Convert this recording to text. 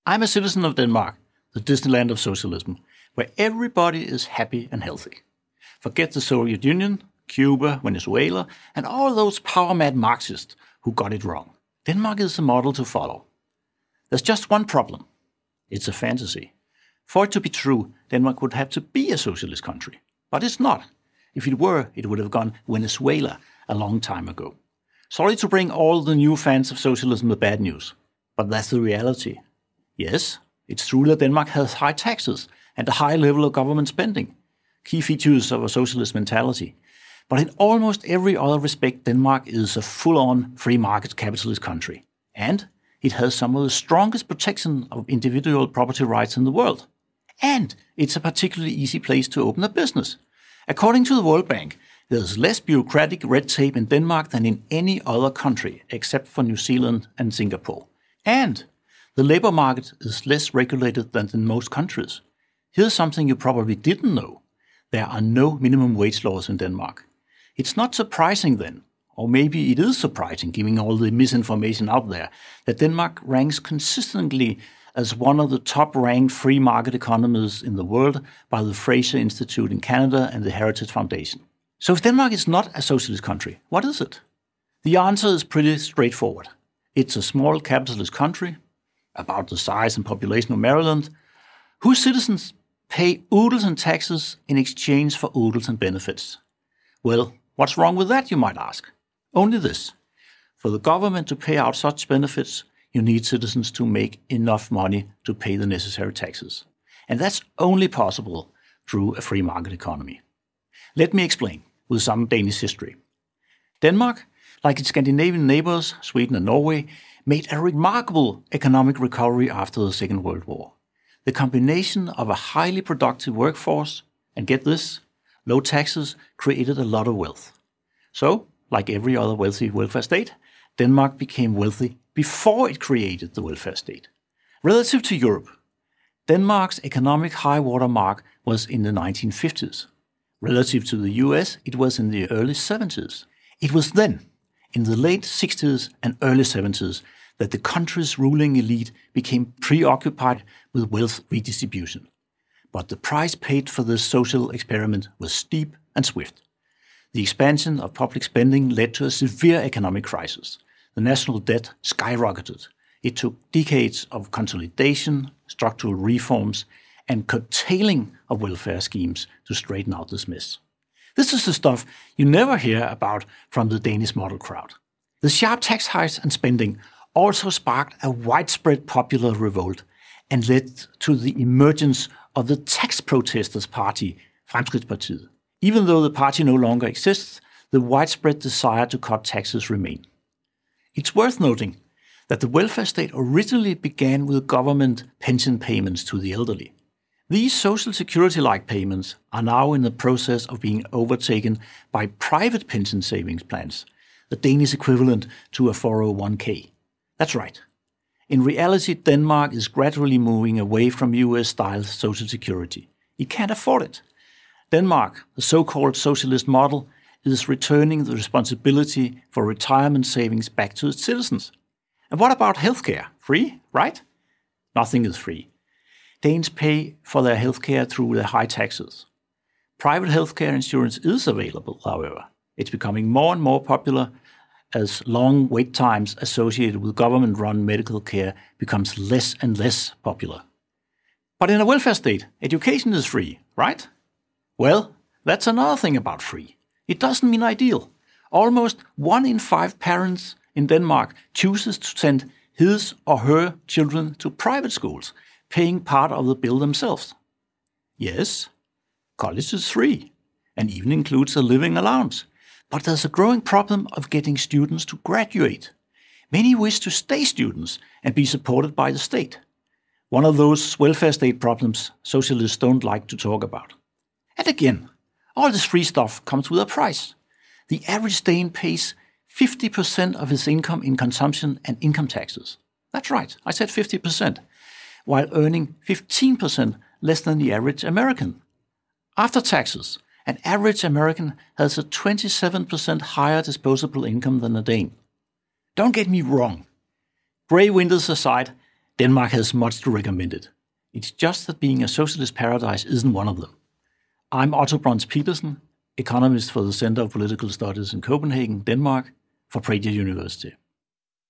I'm a citizen of Denmark, the Disneyland of socialism, where everybody is happy and healthy. Forget the Soviet Union, Cuba, Venezuela, and all those power-mad Marxists who got it wrong. Denmark is the model to follow. There's just one problem. It's a fantasy. For it to be true, Denmark would have to be a socialist country. But it's not. If it were, it would have gone Venezuela a long time ago. Sorry to bring all the new fans of socialism the bad news, but that's the reality. Yes, it's true that Denmark has high taxes and a high level of government spending, key features of a socialist mentality. But in almost every other respect, Denmark is a full-on free market capitalist country. And it has some of the strongest protection of individual property rights in the world. And it's a particularly easy place to open a business. According to the World Bank, there's less bureaucratic red tape in Denmark than in any other country except for New Zealand and Singapore. And the labor market is less regulated than in most countries. Here's something you probably didn't know. There are no minimum wage laws in Denmark. It's not surprising then, or maybe it is surprising given all the misinformation out there, that Denmark ranks consistently as one of the top-ranked free market economies in the world by the Fraser Institute in Canada and the Heritage Foundation. So if Denmark is not a socialist country, what is it? The answer is pretty straightforward. It's a small capitalist country, about the size and population of Maryland, whose citizens pay oodles in taxes in exchange for oodles in benefits. Well, what's wrong with that, you might ask? Only this. For the government to pay out such benefits, you need citizens to make enough money to pay the necessary taxes. And that's only possible through a free market economy. Let me explain with some Danish history. Denmark, like its Scandinavian neighbors, Sweden and Norway, made a remarkable economic recovery after the Second World War. The combination of a highly productive workforce and, get this, low taxes created a lot of wealth. So, like every other wealthy welfare state, Denmark became wealthy before it created the welfare state. Relative to Europe, Denmark's economic high-water mark was in the 1950s. Relative to the US, it was in the early 70s. It was then, in the late 60s and early 70s, that the country's ruling elite became preoccupied with wealth redistribution. But the price paid for this social experiment was steep and swift. The expansion of public spending led to a severe economic crisis. The national debt skyrocketed. It took decades of consolidation, structural reforms, and curtailing of welfare schemes to straighten out this mess. This is the stuff you never hear about from the Danish model crowd. The sharp tax hikes and spending also sparked a widespread popular revolt and led to the emergence of the tax protesters party, Fremskridtspartiet. Even though the party no longer exists, the widespread desire to cut taxes remain. It's worth noting that the welfare state originally began with government pension payments to the elderly. These social security-like payments are now in the process of being overtaken by private pension savings plans, the Danish equivalent to a 401k. That's right. In reality, Denmark is gradually moving away from US-style social security. It can't afford it. Denmark, the so-called socialist model, is returning the responsibility for retirement savings back to its citizens. And what about healthcare? Free, right? Nothing is free. Danes pay for their healthcare through their high taxes. Private healthcare insurance is available, however. It's becoming more and more popular as long wait times associated with government-run medical care becomes less and less popular. But in a welfare state, education is free, right? Well, that's another thing about free. It doesn't mean ideal. Almost 1 in 5 parents in Denmark chooses to send his or her children to private schools, paying part of the bill themselves. Yes, college is free, and even includes a living allowance. But there's a growing problem of getting students to graduate. Many wish to stay students and be supported by the state. One of those welfare state problems socialists don't like to talk about. And again, all this free stuff comes with a price. The average Dane pays 50% of his income in consumption and income taxes. That's right, I said 50%, while earning 15% less than the average American. After taxes, an average American has a 27% higher disposable income than a Dane. Don't get me wrong. Grey windows aside, Denmark has much to recommend it. It's just that being a socialist paradise isn't one of them. I'm Otto Brøns Petersen, economist for the Center of Political Studies in Copenhagen, Denmark, for Prager University.